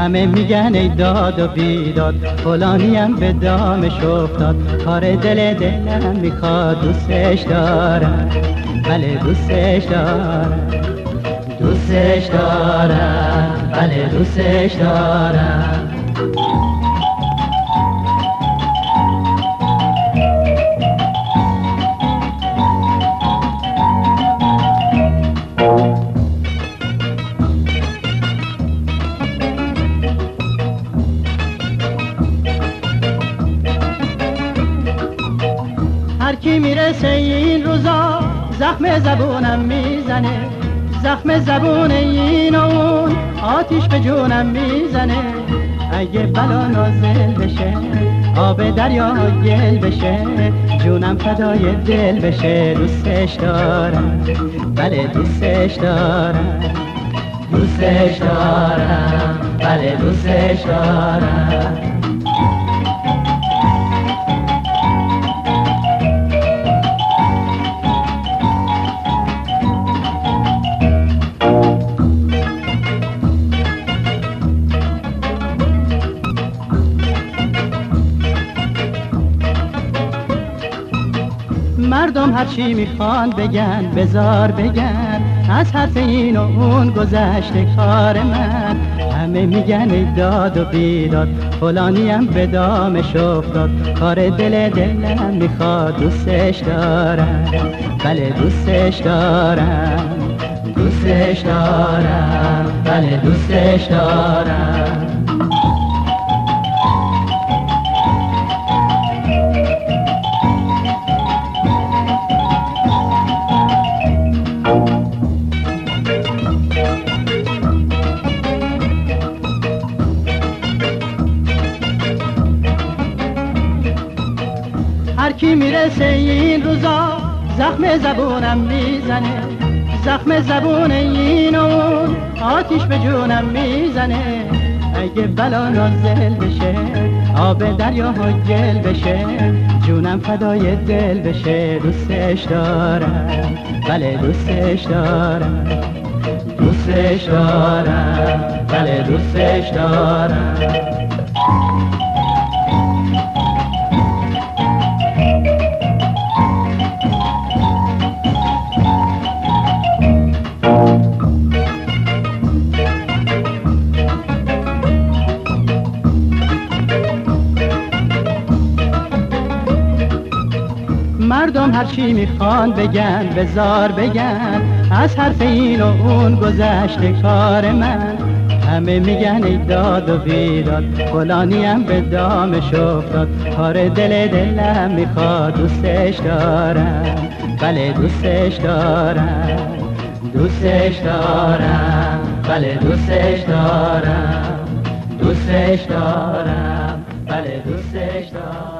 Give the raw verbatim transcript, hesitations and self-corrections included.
همه میگن ای داد و بیداد، فلانیم به دامش افتاد. کار دل دلم میخواد، دوستش دارم، بله دوستش دارم، دوستش دارم، بله دوستش دارم. هر کی میرسه این روزا زخم زبونم میزنه، زخم زبون این و اون آتیش به جونم میزنه. اگه بلا نازل بشه، آب دریا گل بشه، جونم فدای دل بشه. دوستش دارم، بله دوستش دارم، دوستش دارم، بله دوستش دارم. مردم هرچی میخوان بگن، بزار بگن، از حرف این و اون گذشته کار من. همه میگن ای داد و بیداد، فلانیم به دامش افتاد. کار دل دلم میخواد، دوستش دارم، بله دوستش دارم، دوستش دارم، بله دوستش دارم. هر کی میرسه این روزا زخم زبونم میزنه، زخم زبون این و اون آتیش به جونم میزنه. اگه بلا نازل بشه، آب دریا گل بشه، جونم فدای دل بشه. دوستش دارم، بله دوستش دارم، دوستش دارم، بله دوستش دارم. مردم هرچی میخوان بگن، بزار بگن، از حرف این و اون گذشته کار من. همه میگن ای داد و بیداد، فلانیم به دامش افتاد. کار دل دلم میخواد، دوستش دارم، بله دوستش دارم، دوستش دارم، بله دوستش دارم، دوستش دارم، بله دوستش دارم.